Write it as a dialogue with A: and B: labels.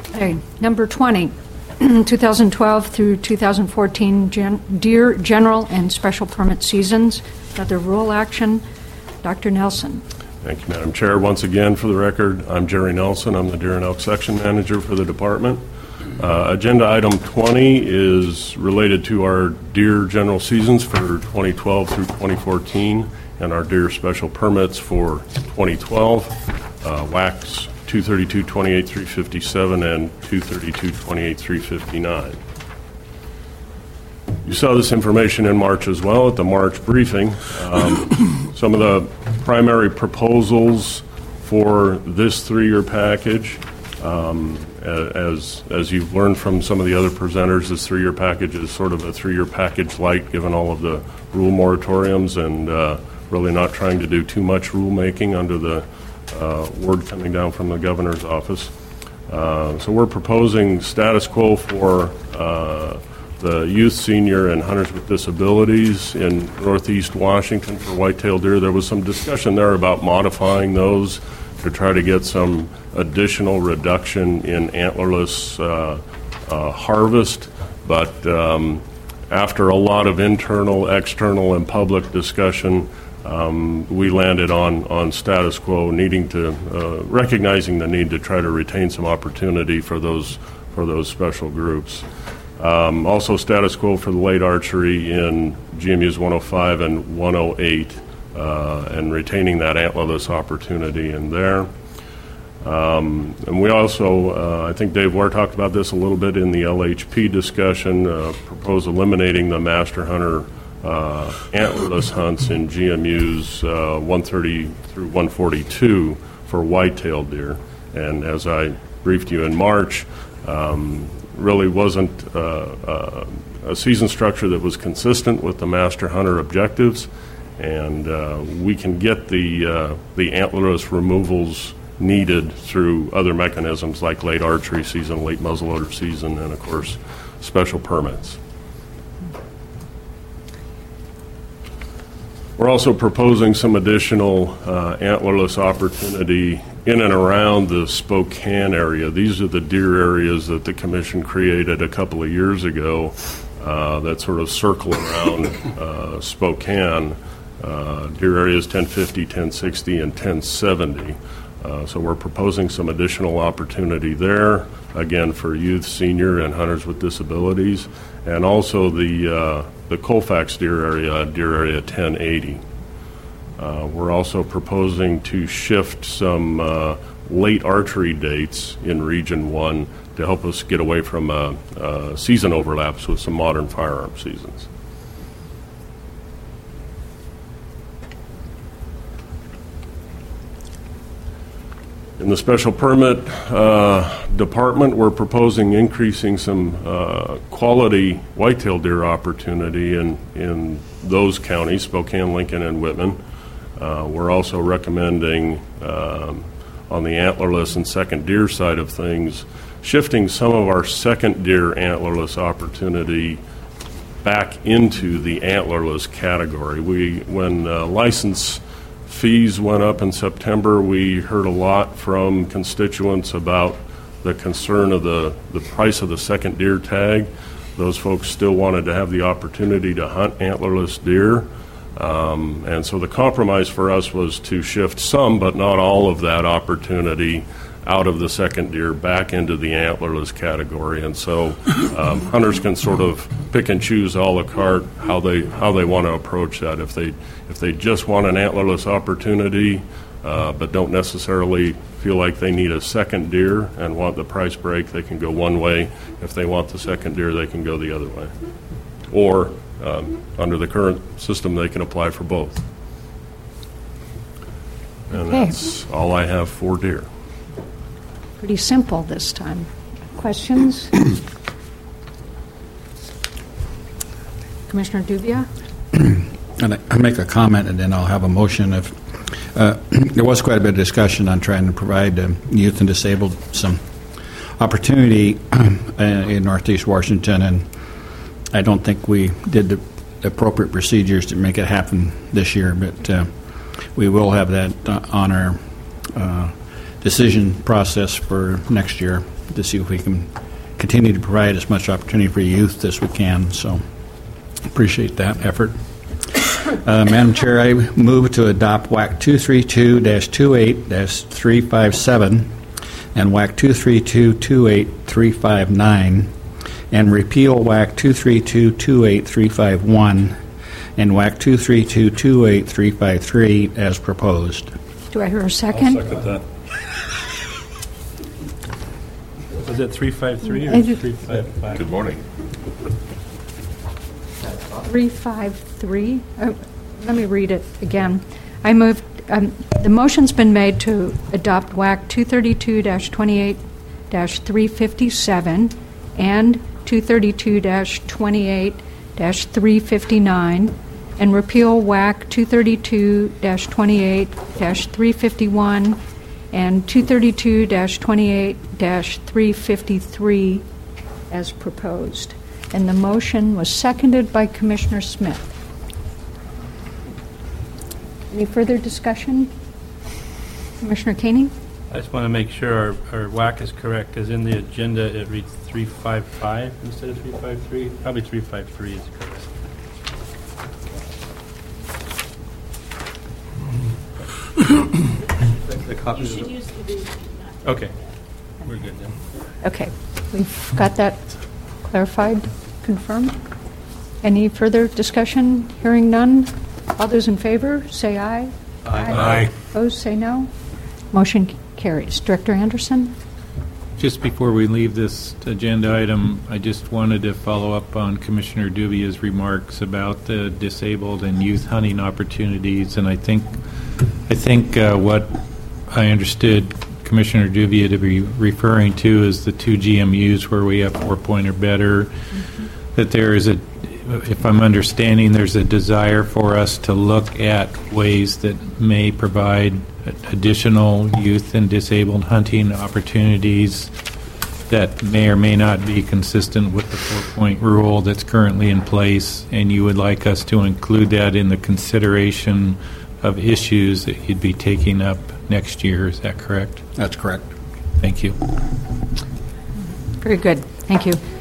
A: Okay, number 20, 2012 through 2014 deer general and special permit seasons. Another rural action. Dr. Nelson.
B: Thank you, Madam Chair. Once again, for the record, I'm Jerry Nelson. I'm the Deer and Elk Section Manager for the department. Agenda item 20 is related to our deer general seasons for 2012 through 2014 and our deer special permits for 2012, WACs 232-28-357 and 232-28-359. You saw this information in March as well at the March briefing. Some of the primary proposals for this three-year package, as you've learned from some of the other presenters, this three-year package is sort of a three-year package light given all of the rule moratoriums and really not trying to do too much rulemaking under the word coming down from the governor's office. So we're proposing status quo for the youth, senior, and hunters with disabilities in Northeast Washington for whitetail deer. There was some discussion there about modifying those to try to get some additional reduction in antlerless harvest, but after a lot of internal, external, and public discussion, we landed on status quo, needing to recognizing the need to try to retain some opportunity for those special groups. Also status quo for the late archery in GMUs 105 and 108, and retaining that antlerless opportunity in there. And we also, I think Dave Ware talked about this a little bit in the LHP discussion, propose eliminating the master hunter antlerless hunts in GMUs 130 through 142 for whitetail deer. And as I briefed you in March, really wasn't a season structure that was consistent with the master hunter objectives, and we can get the antlerless removals needed through other mechanisms like late archery season, late muzzleloader season, and of course special permits. We're also proposing some additional antlerless opportunity in and around the Spokane area. These are the deer areas that the Commission created a couple of years ago that sort of circle around Spokane. Deer areas 1050, 1060, and 1070. So we're proposing some additional opportunity there, again, for youth, senior, and hunters with disabilities, and also the Colfax deer area 1080. We're also proposing to shift some late archery dates in Region 1 to help us get away from season overlaps with some modern firearm seasons. In the special permit department, we're proposing increasing some quality whitetail deer opportunity in those counties, Spokane, Lincoln, and Whitman. We're also recommending on the antlerless and second deer side of things, shifting some of our second deer antlerless opportunity back into the antlerless category. When license fees went up in September, we heard a lot from constituents about the concern of the price of the second deer tag. Those folks still wanted to have the opportunity to hunt antlerless deer. And so the compromise for us was to shift some, but not all of that opportunity out of the second deer back into the antlerless category. And so hunters can sort of pick and choose a la carte how they want to approach that. If they just want an antlerless opportunity, but don't necessarily feel like they need a second deer and want the price break, they can go one way. If they want the second deer, they can go the other way. Or under the current system, they can apply for both. And that's all I have for deer.
A: Pretty simple this time. Questions? Commissioner Dubia?
C: And I make a comment, and then I'll have a motion. There was quite a bit of discussion on trying to provide youth and disabled some opportunity in Northeast Washington, and I don't think we did the appropriate procedures to make it happen this year, but we will have that on our decision process for next year. to see if we can continue to provide as much opportunity for youth as we can. So appreciate that effort. Madam Chair, I move to adopt WAC 232-28-357 and WAC 232-28359 and repeal WAC 232-28351 and WAC 232-28353 as proposed.
A: Do I hear a second?
D: I'll second that. Was it 353 or
A: I did-
D: 355?
B: Good morning.
A: 353. Let me read it again. I moved. The motion's been made to adopt WAC 232-28-357 and 232-28-359 and repeal WAC 232-28-351 and 232-28-353 as proposed. And the motion was seconded by Commissioner Smith. Any further discussion? Commissioner Caney?
D: I just want to make sure our WAC is correct, because in the agenda it reads 355 instead of 353. Probably 353 is correct. The copies
E: You
D: of
E: should use the big one.
D: Okay. We're good then.
A: Okay, we've got that clarified, confirmed. Any further discussion? Hearing none. All those in favor, say aye.
D: Aye.
A: Opposed, say no. Motion carries. Director Anderson?
F: Just before we leave this agenda item, I just wanted to follow up on Commissioner Dubia's remarks about the disabled and youth hunting opportunities, and I think what I understood Commissioner Dubia to be referring to is the 2 GMUs where we have 4-point or better, that there is a, if I'm understanding, there's a desire for us to look at ways that may provide additional youth and disabled hunting opportunities that may or may not be consistent with the 4-point rule that's currently in place, and you would like us to include that in the consideration of issues that you'd be taking up next year. Is that correct?
C: That's correct.
F: Thank you.
A: Very good. Thank you.